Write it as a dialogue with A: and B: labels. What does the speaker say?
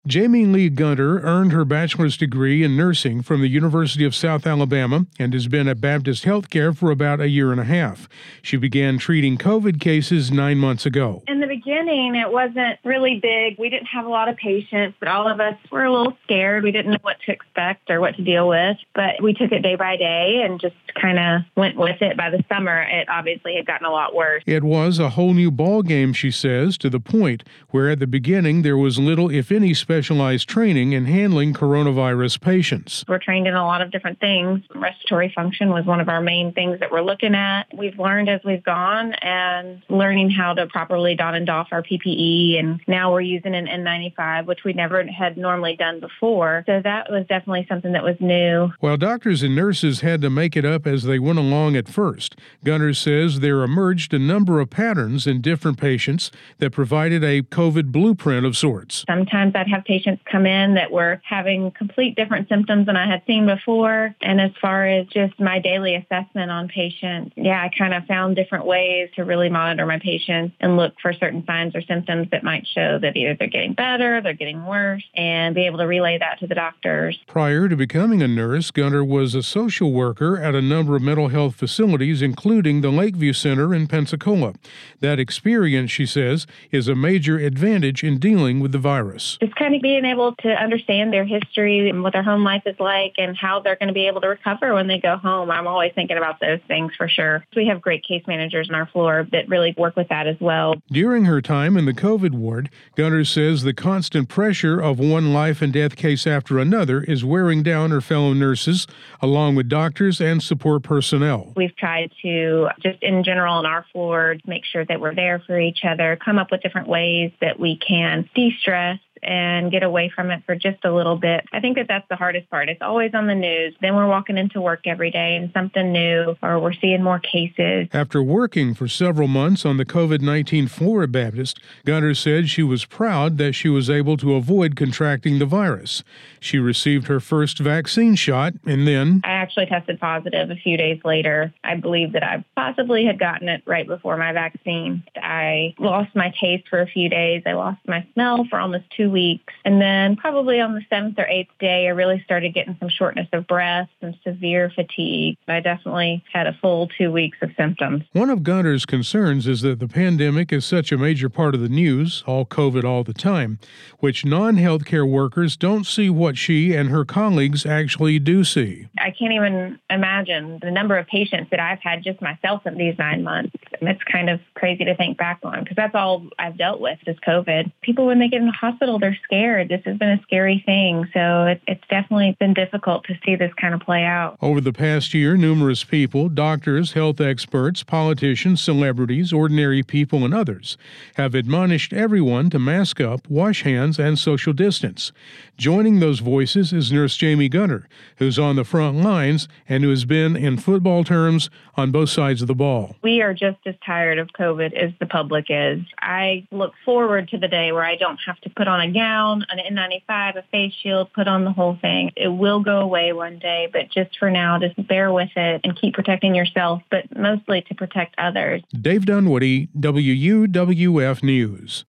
A: Jamie Lee Gunter earned her bachelor's degree in nursing from the University of South Alabama and has been at Baptist Healthcare for about a year and a half. She began treating COVID cases 9 months ago.
B: In the beginning, it wasn't really big. We didn't have a lot of patients, but all of us were a little scared. We didn't know what to expect or what to deal with, but we took it day by day and just kind of went with it. By the summer, it obviously had gotten a lot worse.
A: It was a whole new ball game, she says, to the point where at the beginning there was little, if any, specialized training in handling coronavirus patients.
B: We're trained in a lot of different things. Respiratory function was one of our main things that we're looking at. We've learned as we've gone and learning how to properly don and doff our PPE, and now we're using an N95, which we never had normally done before. So that was definitely something that was new.
A: While doctors and nurses had to make it up as they went along at first, Gunter says there emerged a number of patterns in different patients that provided a COVID blueprint of sorts.
B: Sometimes I'd have patients come in that were having complete different symptoms than I had seen before. And as far as just my daily assessment on patients, I kind of found different ways to really monitor my patients and look for certain signs or symptoms that might show that either they're getting better, they're getting worse, and be able to relay that to the doctors.
A: Prior to becoming a nurse, Gunter was a social worker at a number of mental health facilities, including the Lakeview Center in Pensacola. That experience, she says, is a major advantage in dealing with the virus.
B: Just kind of being able to understand their history and what their home life is like and how they're going to be able to recover when they go home. I'm always thinking about those things for sure. We have great case managers on our floor that really work with that as well.
A: During her time in the COVID ward, Gunter says the constant pressure of one life and death case after another is wearing down her fellow nurses, along with doctors and support personnel.
B: We've tried to, just in general on our floor, make sure that we're there for each other, come up with different ways that we can de-stress and get away from it for just a little bit. I think that that's the hardest part. It's always on the news. Then we're walking into work every day and something new, or we're seeing more cases.
A: After working for several months on the COVID-19 floor at Baptist, Gunter said she was proud that she was able to avoid contracting the virus. She received her first vaccine shot, and then
B: I actually tested positive a few days later. I believe that I possibly had gotten it right before my vaccine. I lost my taste for a few days. I lost my smell for almost 2 weeks. And then probably on the 7th or 8th day, I really started getting some shortness of breath, some severe fatigue. I definitely had a full 2 weeks of symptoms.
A: One of Gunter's concerns is that the pandemic is such a major part of the news, all COVID all the time, which non-healthcare workers don't see what she and her colleagues actually do see.
B: I can't even imagine the number of patients that I've had just myself in these 9 months. And it's kind of crazy to think back on because that's all I've dealt with is COVID. People, when they get in the hospital, they're scared. This has been a scary thing. So it's definitely been difficult to see this kind of play out.
A: Over the past year, numerous people, doctors, health experts, politicians, celebrities, ordinary people, and others have admonished everyone to mask up, wash hands, and social distance. Joining those voices is Nurse Jamie Gunter, who's on the front lines and who has been, in football terms, on both sides of the ball.
B: We are just as tired of COVID as the public is. I look forward to the day where I don't have to put on a gown, an N95, a face shield, put on the whole thing. It will go away one day, but just for now, just bear with it and keep protecting yourself, but mostly to protect others.
A: Dave Dunwoody, WUWF News.